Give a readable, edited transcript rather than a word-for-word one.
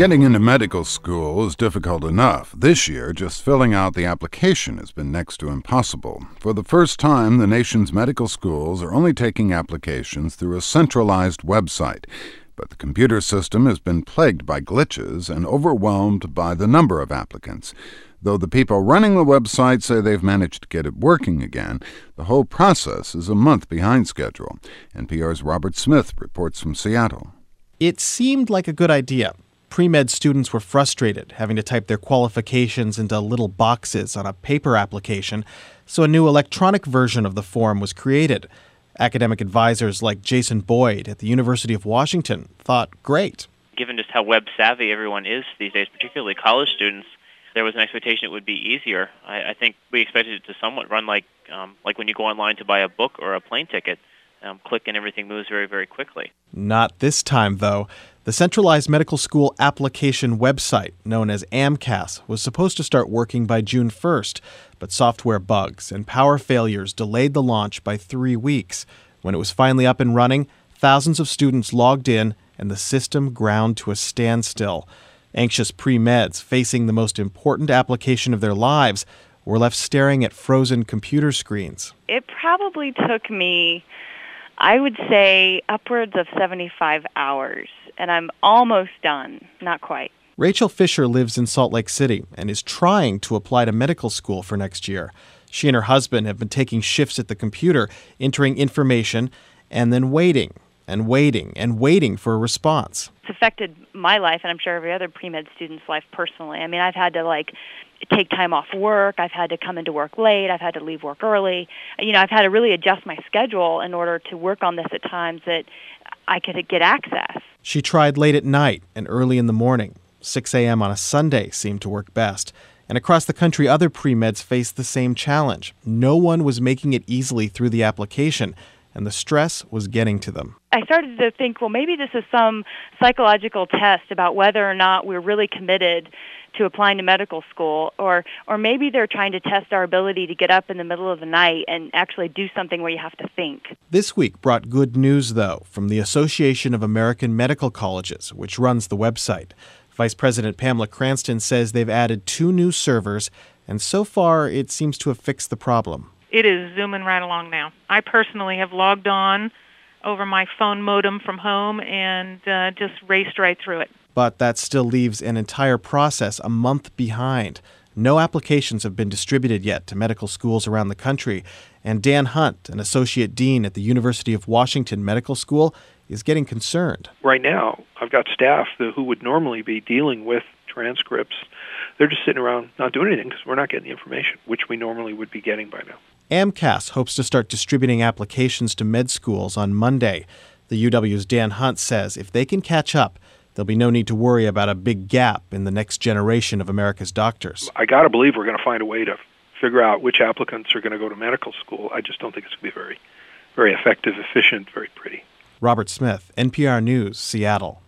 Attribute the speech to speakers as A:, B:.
A: Getting into medical school is difficult enough. This year, just filling out the application has been next to impossible. For the first time, the nation's medical schools are only taking applications through a centralized website. But the computer system has been plagued by glitches and overwhelmed by the number of applicants. Though the people running the website say they've managed to get it working again, the whole process is a month behind schedule. NPR's Robert Smith reports from Seattle.
B: It seemed like a good idea. Pre-med students were frustrated having to type their qualifications into little boxes on a paper application, so a new electronic version of the form was created. Academic advisors like Jason Boyd at the University of Washington thought, great.
C: Given just how web-savvy everyone is these days, particularly college students, there was an expectation it would be easier. I think we expected it to somewhat run like when you go online to buy a book or a plane ticket. Click and everything moves very, very quickly.
B: Not this time, though. The centralized medical school application website, known as AMCAS, was supposed to start working by June 1st, but software bugs and power failures delayed the launch by 3 weeks. When it was finally up and running, thousands of students logged in, and the system ground to a standstill. Anxious pre-meds facing the most important application of their lives were left staring at frozen computer screens.
D: It probably took me, I would say, upwards of 75 hours, and I'm almost done. Not quite.
B: Rachel Fisher lives in Salt Lake City and is trying to apply to medical school for next year. She and her husband have been taking shifts at the computer, entering information, and then waiting and waiting and waiting for a response.
D: It's affected my life, and I'm sure every other pre-med student's life personally. I mean, I've had to, take time off work. I've had to come into work late. I've had to leave work early. I've had to really adjust my schedule in order to work on this at times that I could get access.
B: She tried late at night and early in the morning. 6 a.m. on a Sunday seemed to work best. And across the country, other pre-meds faced the same challenge. No one was making it easily through the application, and the stress was getting to them.
D: I started to think, well, maybe this is some psychological test about whether or not we're really committed to applying to medical school, or maybe they're trying to test our ability to get up in the middle of the night and actually do something where you have to think.
B: This week brought good news, though, from the Association of American Medical Colleges, which runs the website. Vice President Pamela Cranston says they've added 2 new servers, and so far it seems to have fixed the problem.
E: It is zooming right along now. I personally have logged on over my phone modem from home and just raced right through it.
B: But that still leaves an entire process a month behind. No applications have been distributed yet to medical schools around the country, and Dan Hunt, an associate dean at the University of Washington Medical School, is getting concerned.
F: Right now, I've got staff who would normally be dealing with transcripts. They're just sitting around not doing anything because we're not getting the information, which we normally would be getting by now.
B: AMCAS hopes to start distributing applications to med schools on Monday. The UW's Dan Hunt says if they can catch up, there'll be no need to worry about a big gap in the next generation of America's doctors.
F: I got to believe we're going to find a way to figure out which applicants are going to go to medical school. I just don't think it's going to be very, very effective, efficient, very pretty.
B: Robert Smith, NPR News, Seattle.